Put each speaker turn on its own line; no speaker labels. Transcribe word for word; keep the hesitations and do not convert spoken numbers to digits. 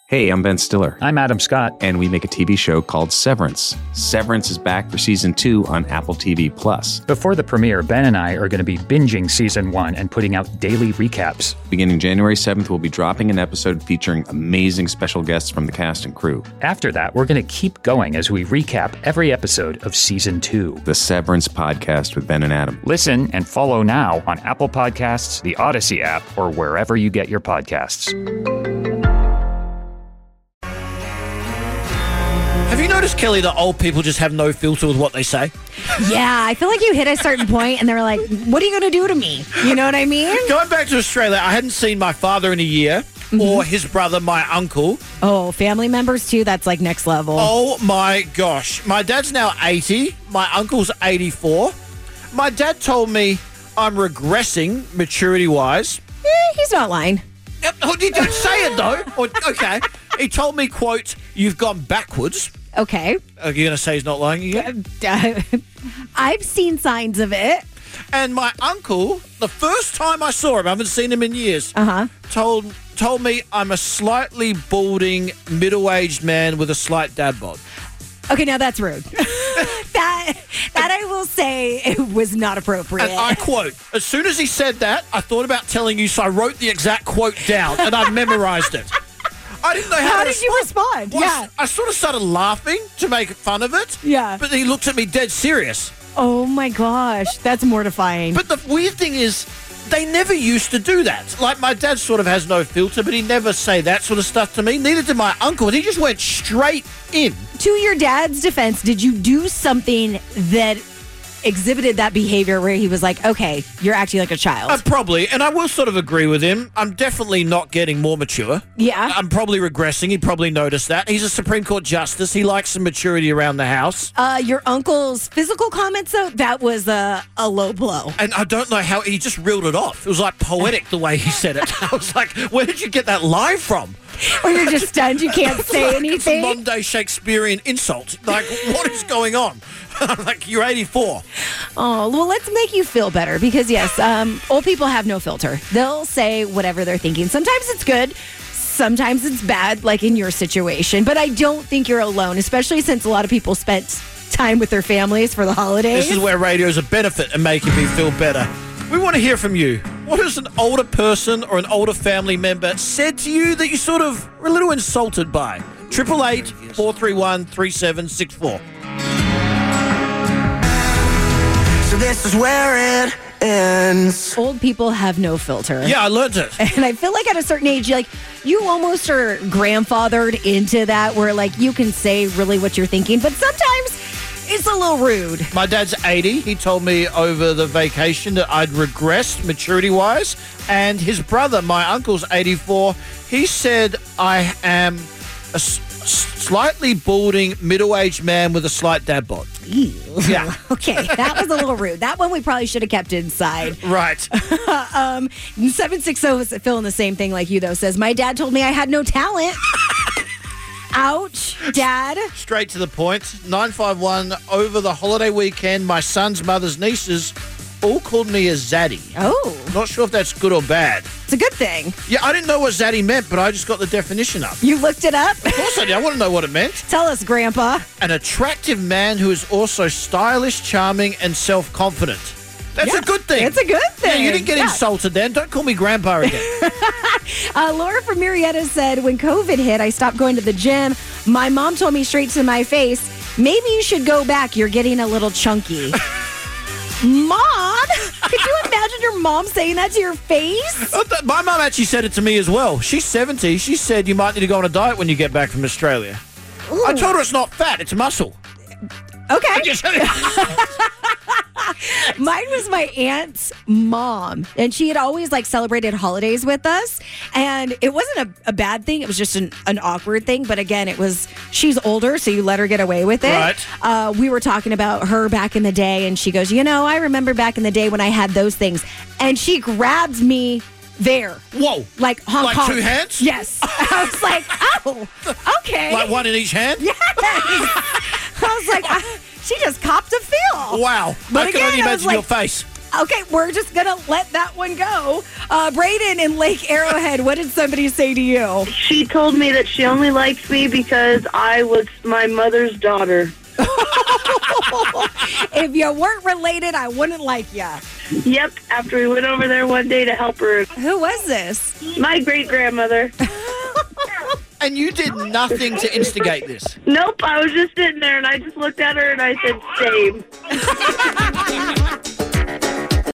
Hey, I'm Ben Stiller.
I'm Adam Scott.
And we make a T V show called Severance. Severance is back for season two on Apple T V Plus.
Before the premiere, Ben and I are going to be binging season one and putting out daily recaps.
Beginning January seventh, we'll be dropping an episode featuring amazing special guests from the cast and crew.
After that, we're going to keep going as we recap every episode of season two.
The Severance Podcast with Ben and Adam.
Listen and follow now on Apple Podcasts, the Odyssey app, or wherever you get your podcasts.
Have you noticed, Kelly, that old people just have no filter with what they say?
Yeah, I feel like you hit a certain point and they're like, what are you going to do to me? You know what I mean?
Going back to Australia, I hadn't seen my father in a year, mm-hmm. or his brother, my uncle.
Oh, family members too? That's like next level.
Oh my gosh. My dad's now eighty. My uncle's eighty-four. My dad told me I'm regressing maturity-wise.
Eh, he's not lying.
Oh, you don't say it, though. Or, okay. He told me, quote, you've gone backwards.
Okay.
Are you going to say he's not lying again?
Uh, I've seen signs of it.
And my uncle, the first time I saw him, I haven't seen him in years,
uh-huh.
told told me I'm a slightly balding, middle-aged man with a slight dad bod.
Okay, now that's rude. that that I will say it was not appropriate.
And I quote, as soon as he said that, I thought about telling you, so I wrote the exact quote down, and I memorized it. I didn't know how,
how
to
did you respond?
Well,
yeah.
I, I sort of started laughing to make fun of it.
Yeah.
But he looked at me dead serious.
Oh, my gosh. That's mortifying.
But the weird thing is, they never used to do that. Like, my dad sort of has no filter, but he never say that sort of stuff to me. Neither did my uncle. He just went straight in.
To your dad's defense, did you do something that exhibited that behavior where he was like, okay, you're acting like a child?
Uh, probably, and I will sort of agree with him. I'm definitely not getting more mature.
Yeah.
I'm probably regressing. He'd probably noticed that. He's a Supreme Court justice. He likes some maturity around the house.
Uh, your uncle's physical comments, though, that was a, a low blow.
And I don't know how he just reeled it off. It was like poetic the way he said it. I was like, where did you get that line from?
Or you're just stunned, you can't say
like
anything.
It's a modern-day Shakespearean insult. Like, what is going on? Like, you're eighty-four.
Oh, well, let's make you feel better because, yes, um, old people have no filter. They'll say whatever they're thinking. Sometimes it's good. Sometimes it's bad, like in your situation. But I don't think you're alone, especially since a lot of people spent time with their families for the holidays.
This is where radio's a benefit and making me feel better. We want to hear from you. What has an older person or an older family member said to you that you sort of were a little insulted by? Triple eight four three one three seven six four.
So this is where it ends.
Old people have no filter.
Yeah, I learned it.
And I feel like at a certain age, like you almost are grandfathered into that where like you can say really what you're thinking, but sometimes it's a little rude.
My dad's eighty. He told me over the vacation that I'd regressed maturity-wise. And his brother, my uncle's eighty-four, he said I am a s- slightly balding, middle-aged man with a slight dad bod.
Ew.
Yeah.
Okay, that was a little rude. That one we probably should have kept inside.
Right.
um, seven six zero is feeling the same thing like you, though, says, my dad told me I had no talent. Ouch, Dad.
Straight to the point. nine five one, over the holiday weekend, my son's mother's nieces all called me a zaddy.
Oh.
Not sure if that's good or bad.
It's a good thing.
Yeah, I didn't know what zaddy meant, but I just got the definition up.
You looked it up?
Of course I did. I want to know what it meant.
Tell us, Grandpa.
An attractive man who is also stylish, charming, and self-confident. That's
yeah,
a good thing.
It's a good thing.
Yeah, you didn't get
yeah.
insulted then. Don't call me Grandpa again.
uh, Laura from Marietta said, when COVID hit, I stopped going to the gym. My mom told me straight to my face, maybe you should go back. You're getting a little chunky. Mom? Could you imagine your mom saying that to your face?
Oh, th- my mom actually said it to me as well. She's seventy. She said you might need to go on a diet when you get back from Australia. Ooh. I told her it's not fat, it's muscle.
Okay. Mine was my aunt's mom, and she had always like celebrated holidays with us, and it wasn't a, a bad thing. It was just an, an awkward thing. But again, it was, she's older, so you let her get away with it.
Right.
Uh, we were talking about her back in the day, and she goes, you know, I remember back in the day when I had those things, and she grabbed me there.
Whoa.
Like honk
Like
honk.
two hands?
Yes. I was like, oh, okay.
Like one in each hand?
Yes. I was like, I, she just copped a feel.
Wow.
But
I
again,
can only
I was
imagine
like,
your face.
Okay, we're just going to let that one go. Uh, Brayden in Lake Arrowhead, what did somebody say to you?
She told me that she only liked me because I was my mother's daughter.
If you weren't related, I wouldn't like you.
Yep, after we went over there one day to help her.
Who was this?
My great-grandmother.
And you did nothing to instigate this.
Nope, I was just sitting there and I just looked at her and I said, same.